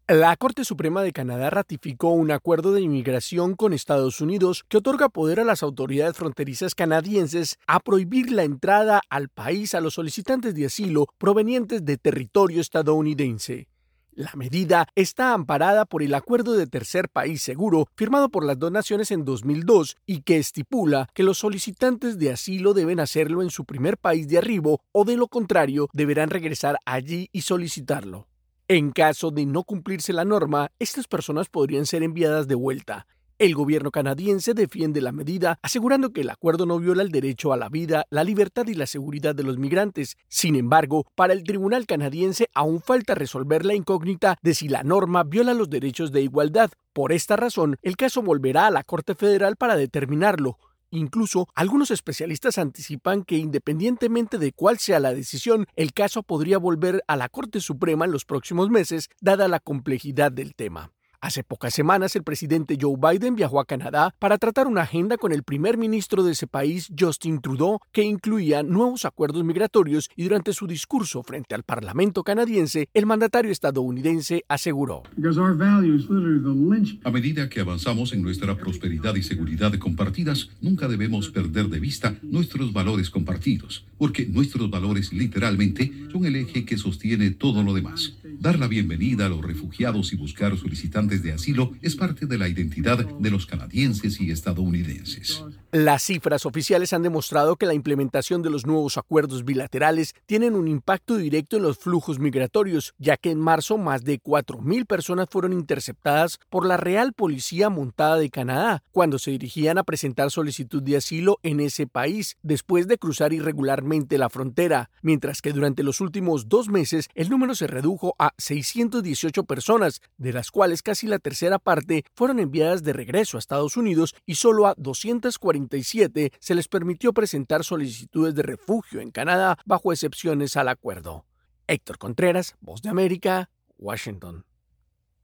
La Corte Suprema de Canadá ratificó un acuerdo de inmigración con Estados Unidos que otorga poder a las autoridades fronterizas canadienses a prohibir la entrada al país a los solicitantes de asilo provenientes de territorio estadounidense. La medida está amparada por el Acuerdo de Tercer País Seguro firmado por las dos naciones en 2002 y que estipula que los solicitantes de asilo deben hacerlo en su primer país de arribo o de lo contrario deberán regresar allí y solicitarlo. En caso de no cumplirse la norma, estas personas podrían ser enviadas de vuelta. El gobierno canadiense defiende la medida, asegurando que el acuerdo no viola el derecho a la vida, la libertad y la seguridad de los migrantes. Sin embargo, para el tribunal canadiense aún falta resolver la incógnita de si la norma viola los derechos de igualdad. Por esta razón, el caso volverá a la Corte Federal para determinarlo. Incluso, algunos especialistas anticipan que independientemente de cuál sea la decisión, el caso podría volver a la Corte Suprema en los próximos meses, dada la complejidad del tema. Hace pocas semanas, el presidente Joe Biden viajó a Canadá para tratar una agenda con el primer ministro de ese país, Justin Trudeau, que incluía nuevos acuerdos migratorios, y durante su discurso frente al Parlamento canadiense, el mandatario estadounidense aseguró: A medida que avanzamos en nuestra prosperidad y seguridad compartidas, nunca debemos perder de vista nuestros valores compartidos, porque nuestros valores literalmente son el eje que sostiene todo lo demás. Dar la bienvenida a los refugiados y buscar solicitantes de asilo es parte de la identidad de los canadienses y estadounidenses. Las cifras oficiales han demostrado que la implementación de los nuevos acuerdos bilaterales tienen un impacto directo en los flujos migratorios, ya que en marzo más de 4,000 personas fueron interceptadas por la Real Policía Montada de Canadá cuando se dirigían a presentar solicitud de asilo en ese país, después de cruzar irregularmente la frontera, mientras que durante los últimos 2 meses el número se redujo a 618 personas, de las cuales casi la tercera parte fueron enviadas de regreso a Estados Unidos y solo a 247 se les permitió presentar solicitudes de refugio en Canadá bajo excepciones al acuerdo. Héctor Contreras, Voz de América, Washington.